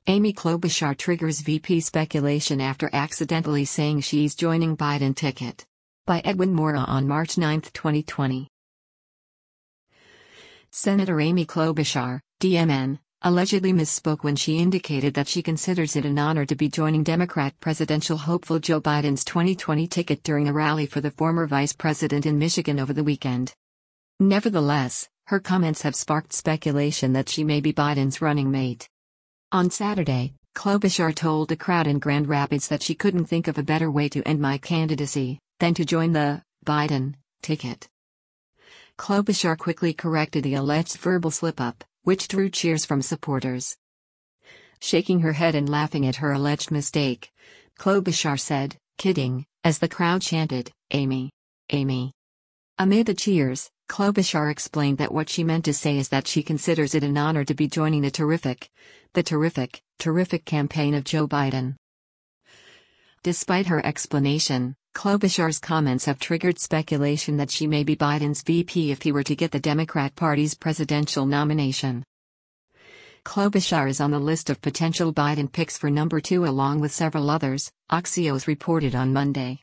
Amy Klobuchar triggers VP speculation after accidentally saying she's joining Biden ticket. By Edwin Mora on March 9, 2020. Senator Amy Klobuchar, DMN, allegedly misspoke when she indicated that she considers it an honor to be joining Democrat presidential hopeful Joe Biden's 2020 ticket during a rally for the former vice president in Michigan over the weekend. Nevertheless, her comments have sparked speculation that she may be Biden's running mate. On Saturday, Klobuchar told a crowd in Grand Rapids that she couldn't think of a better way to end my candidacy than to join the Biden ticket. Klobuchar quickly corrected the alleged verbal slip-up, which drew cheers from supporters. Shaking her head and laughing at her alleged mistake, Klobuchar said, "Kidding," as the crowd chanted, "Amy. Amy." Amid the cheers, Klobuchar explained that what she meant to say is that she considers it an honor to be joining the terrific campaign of Joe Biden. Despite her explanation, Klobuchar's comments have triggered speculation that she may be Biden's VP if he were to get the Democrat Party's presidential nomination. Klobuchar is on the list of potential Biden picks for number 2 along with several others, Axios reported on Monday.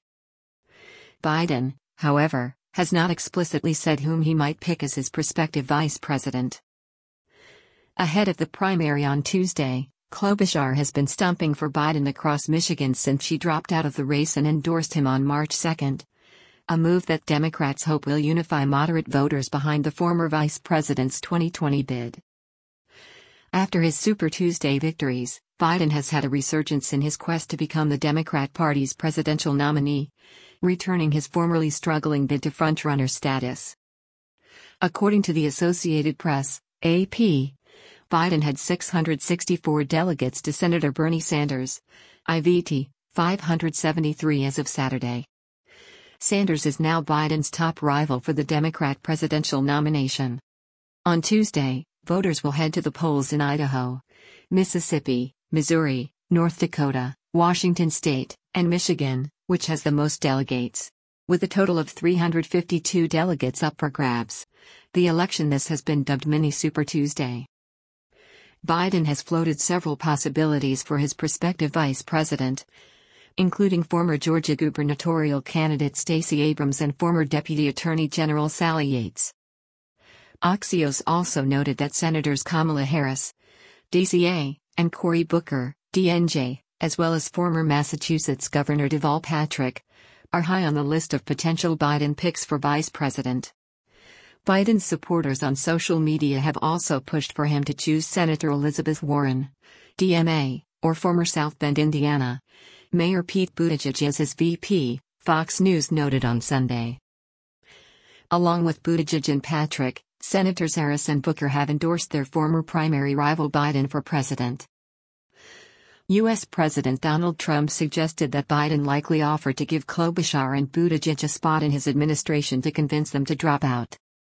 Biden, however, has not explicitly said whom he might pick as his prospective vice president. Ahead of the primary on Tuesday, Klobuchar has been stumping for Biden across Michigan since she dropped out of the race and endorsed him on March 2, a move that Democrats hope will unify moderate voters behind the former vice president's 2020 bid. After his Super Tuesday victories, Biden has had a resurgence in his quest to become the Democrat Party's presidential nominee, returning his formerly struggling bid to frontrunner status. According to the Associated Press, AP, Biden had 664 delegates to Senator Bernie Sanders, IVT, 573 as of Saturday. Sanders is now Biden's top rival for the Democrat presidential nomination. On Tuesday, voters will head to the polls in Idaho, Mississippi, Missouri, North Dakota, Washington State, and Michigan, which has the most delegates. With a total of 352 delegates up for grabs, the election has been dubbed Mini Super Tuesday. Biden has floated several possibilities for his prospective vice president, including former Georgia gubernatorial candidate Stacey Abrams and former Deputy Attorney General Sally Yates. Axios also noted that Senators Kamala Harris, DCA, and Cory Booker, DNJ, as well as former Massachusetts Governor Deval Patrick, are high on the list of potential Biden picks for vice president. Biden's supporters on social media have also pushed for him to choose Senator Elizabeth Warren, DMA, or former South Bend, Indiana, Mayor Pete Buttigieg as his VP, Fox News noted on Sunday. Along with Buttigieg and Patrick, Senators Harris and Booker have endorsed their former primary rival Biden for president. U.S. President Donald Trump suggested that Biden likely offered to give Klobuchar and Buttigieg a spot in his administration to convince them to drop out.